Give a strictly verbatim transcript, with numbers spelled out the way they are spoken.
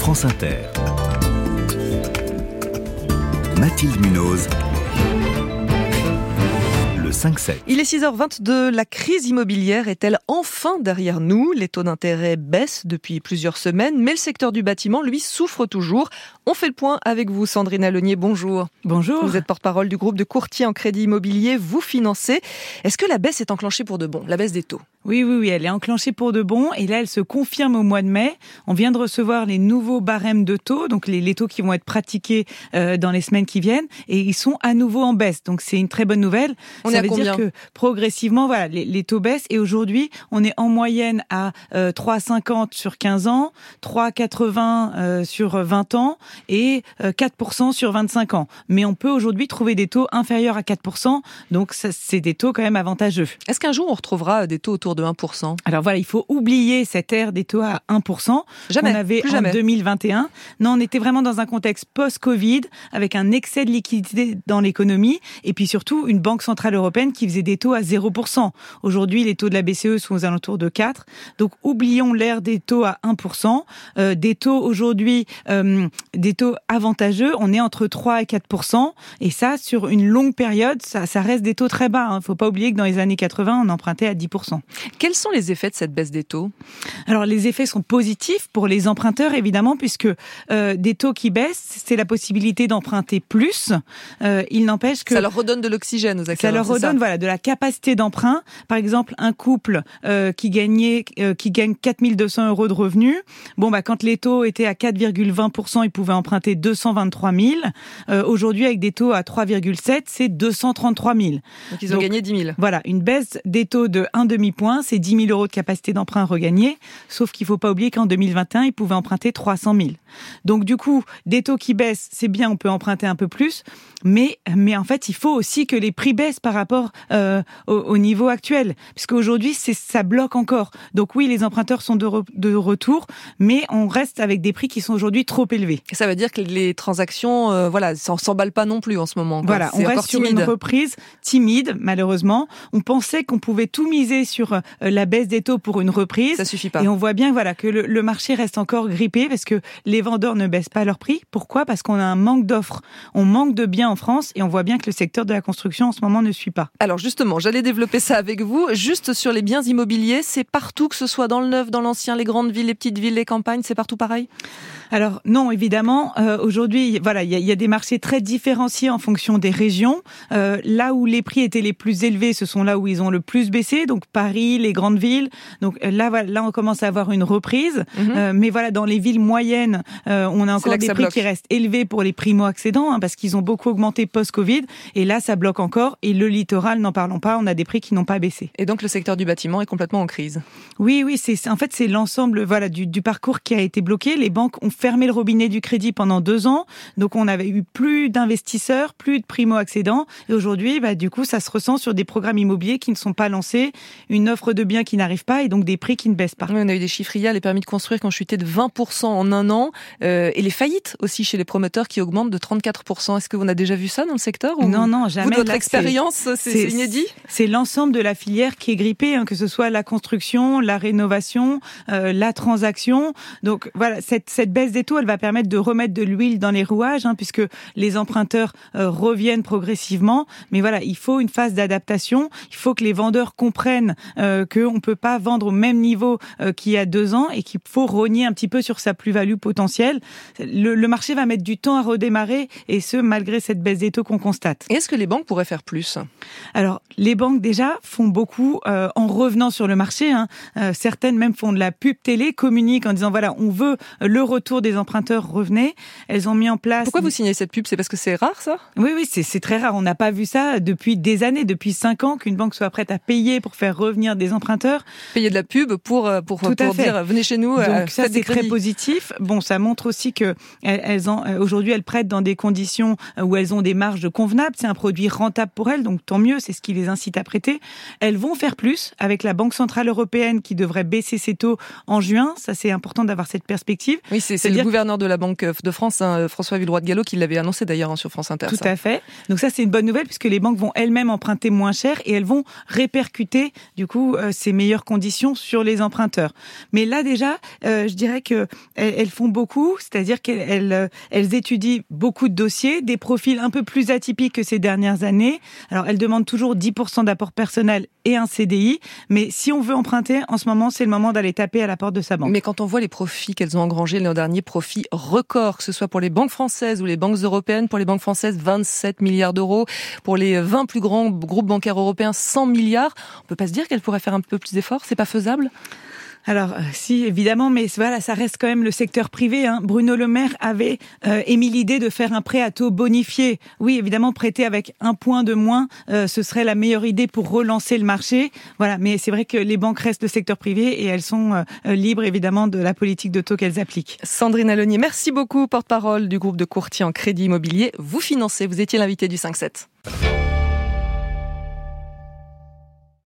France Inter. Mathilde Munoz. Le cinq sept. Il est six heures vingt-deux. La crise immobilière est-elle enfin derrière nous ? Les taux d'intérêt baissent depuis plusieurs semaines, mais le secteur du bâtiment, lui, souffre toujours. On fait le point avec vous, Sandrine Alonier. Bonjour. Bonjour. Vous êtes porte-parole du groupe de courtiers en crédit immobilier. Vous financez. Est-ce que la baisse est enclenchée pour de bon ? La baisse des taux ? Oui, oui, oui, elle est enclenchée pour de bon et là, elle se confirme au mois de mai. On vient de recevoir les nouveaux barèmes de taux, donc les, les taux qui vont être pratiqués euh, dans les semaines qui viennent et ils sont à nouveau en baisse. Donc, c'est une très bonne nouvelle. On Ça est à veut combien ? dire que progressivement, voilà, les, les taux baissent et aujourd'hui, on est en moyenne à euh, trois virgule cinquante sur quinze ans, trois virgule quatre-vingts euh, sur vingt ans et euh, quatre pour cent sur vingt-cinq ans. Mais on peut aujourd'hui trouver des taux inférieurs à quatre pour cent, donc ça, c'est des taux quand même avantageux. Est-ce qu'un jour, on retrouvera des taux autour de un pour cent ? Alors voilà, il faut oublier cette ère des taux à un pour cent Jamais, qu'on avait plus en jamais. deux mille vingt et un. Non, on était vraiment dans un contexte post-Covid, avec un excès de liquidité dans l'économie, et puis surtout une banque centrale européenne qui faisait des taux à zéro pour cent. Aujourd'hui, les taux de la B C E sont aux alentours de quatre. Donc oublions l'ère des taux à un pour cent. Euh, des taux aujourd'hui, euh, des taux avantageux, on est entre trois et quatre pour cent. Et ça, sur une longue période, ça, ça reste des taux très bas. Il hein. ne faut pas oublier que dans les années quatre-vingts, on empruntait à dix pour cent. Quels sont les effets de cette baisse des taux ? Alors les effets sont positifs pour les emprunteurs évidemment puisque euh, des taux qui baissent, c'est la possibilité d'emprunter plus. Euh, il n'empêche que ça leur redonne de l'oxygène aux acquéreurs. Ça leur redonne ça. voilà de la capacité d'emprunt. Par exemple, un couple euh, qui gagnait euh, qui gagne quatre mille deux cents euros de revenus. Bon bah quand les taux étaient à quatre virgule vingt pour cent, ils pouvaient emprunter deux cent vingt-trois mille. Euh, aujourd'hui avec des taux à trois virgule sept, c'est deux cent trente-trois mille. Donc ils ont Donc, gagné dix mille. Voilà, une baisse des taux de un demi-point, c'est dix mille euros de capacité d'emprunt regagnée, sauf qu'il ne faut pas oublier qu'en deux mille vingt et un, ils pouvaient emprunter trois cent mille. Donc du coup, des taux qui baissent, c'est bien, on peut emprunter un peu plus, mais, mais en fait, il faut aussi que les prix baissent par rapport euh, au, au niveau actuel, puisqu'aujourd'hui, c'est, ça bloque encore. Donc oui, les emprunteurs sont de, re, de retour, mais on reste avec des prix qui sont aujourd'hui trop élevés. Ça veut dire que les transactions, euh, voilà, ça ne s'emballe pas non plus en ce moment. Quoi. Voilà, c'est on reste sur une reprise timide, malheureusement. On pensait qu'on pouvait tout miser sur euh, la baisse des taux pour une reprise. Ça suffit pas. Et on voit bien voilà, que le, le marché reste encore grippé parce que les vendeurs ne baissent pas leurs prix. Pourquoi ? Parce qu'on a un manque d'offres. On manque de biens en France et on voit bien que le secteur de la construction en ce moment ne suit pas. Alors justement, j'allais développer ça avec vous. Juste sur les biens immobiliers, c'est partout, que ce soit dans le neuf, dans l'ancien, les grandes villes, les petites villes, les campagnes, c'est partout pareil ? Alors non, évidemment, euh, aujourd'hui, voilà, il y, y a des marchés très différenciés en fonction des régions. Euh, là où les prix étaient les plus élevés, ce sont là où ils ont le plus baissé, donc Paris, les grandes villes. Donc là, voilà, là, on commence à avoir une reprise. Mm-hmm. Euh, mais voilà, dans les villes moyennes, euh, on a encore des prix bloque. qui restent élevés pour les primo-accédants, hein, parce qu'ils ont beaucoup augmenté post-Covid. Et là, ça bloque encore. Et le littoral, n'en parlons pas, on a des prix qui n'ont pas baissé. Et donc le secteur du bâtiment est complètement en crise. Oui, oui, c'est en fait c'est l'ensemble, voilà, du, du parcours qui a été bloqué. Les banques ont fermé le robinet du crédit pendant deux ans, donc on avait eu plus d'investisseurs, plus de primo-accédants, et aujourd'hui, bah, du coup, ça se ressent sur des programmes immobiliers qui ne sont pas lancés, une offre de biens qui n'arrive pas, et donc des prix qui ne baissent pas. Oui, on a eu des chiffres hier, les permis de construire qui ont chuté de vingt pour cent en un an, euh, et les faillites aussi chez les promoteurs qui augmentent de trente-quatre pour cent. Est-ce qu'on a déjà vu ça dans le secteur ou Non, non, jamais. Vous, de votre Là, expérience, c'est, c'est, c'est inédit. C'est l'ensemble de la filière qui est grippée, hein, que ce soit la construction, la rénovation, euh, la transaction. Donc voilà, cette, cette baisse des taux, elle va permettre de remettre de l'huile dans les rouages, hein, puisque les emprunteurs euh, reviennent progressivement. Mais voilà, il faut une phase d'adaptation. Il faut que les vendeurs comprennent euh, qu'on ne peut pas vendre au même niveau euh, qu'il y a deux ans et qu'il faut rogner un petit peu sur sa plus-value potentielle. Le, le marché va mettre du temps à redémarrer, et ce, malgré cette baisse des taux qu'on constate. Et est-ce que les banques pourraient faire plus ? Alors, les banques, déjà, font beaucoup euh, en revenant sur le marché. Hein. Euh, certaines même font de la pub télé, communiquent en disant, voilà, on veut le retour des emprunteurs, revenez. Elles ont mis en place... Pourquoi vous signez cette pub ? C'est parce que c'est rare, ça ? Oui, oui, c'est, c'est très rare. On n'a pas vu ça depuis des années, depuis cinq ans, qu'une banque soit prête à payer pour faire revenir des emprunteurs. Payer de la pub pour, pour, pour dire, venez chez nous, donc euh, ça, c'est très positif. Bon, ça montre aussi que elles, elles ont, aujourd'hui, elles prêtent dans des conditions où elles ont des marges convenables. C'est un produit rentable pour elles, donc tant mieux, c'est ce qui les incite à prêter. Elles vont faire plus avec la Banque Centrale Européenne qui devrait baisser ses taux en juin. Ça, c'est important d'avoir cette perspective. Oui, c'est, c'est le gouverneur de la Banque de France, hein, François Villeroy de Galhau, qui l'avait annoncé d'ailleurs hein, sur France Inter. Tout ça. à fait. Donc ça, c'est une bonne nouvelle puisque les banques vont elles-mêmes emprunter moins cher et elles vont répercuter du coup coup euh, ces meilleures conditions sur les emprunteurs. Mais là déjà, euh, je dirais que elles, elles font beaucoup, c'est-à-dire qu'elles elles, elles étudient beaucoup de dossiers, des profils un peu plus atypiques que ces dernières années. Alors elles demandent toujours dix pour cent d'apport personnel et un C D I, mais si on veut emprunter, en ce moment, c'est le moment d'aller taper à la porte de sa banque. Mais quand on voit les profits qu'elles ont engrangés l'an dernier, profits records, que ce soit pour les banques françaises ou les banques européennes, pour les banques françaises, vingt-sept milliards d'euros, pour les vingt plus grands groupes bancaires européens, cent milliards, on peut pas se dire qu'elles pourraient faire un peu plus d'efforts? C'est pas faisable? Alors, euh, si, évidemment, mais voilà, ça reste quand même le secteur privé. Hein. Bruno Le Maire avait euh, émis l'idée de faire un prêt à taux bonifié. Oui, évidemment, prêter avec un point de moins, euh, ce serait la meilleure idée pour relancer le marché. Voilà, mais c'est vrai que les banques restent le secteur privé et elles sont euh, libres, évidemment, de la politique de taux qu'elles appliquent. Sandrine Alonier, merci beaucoup, porte-parole du groupe de courtiers en crédit immobilier. Vous financez, vous étiez l'invité du cinq sept.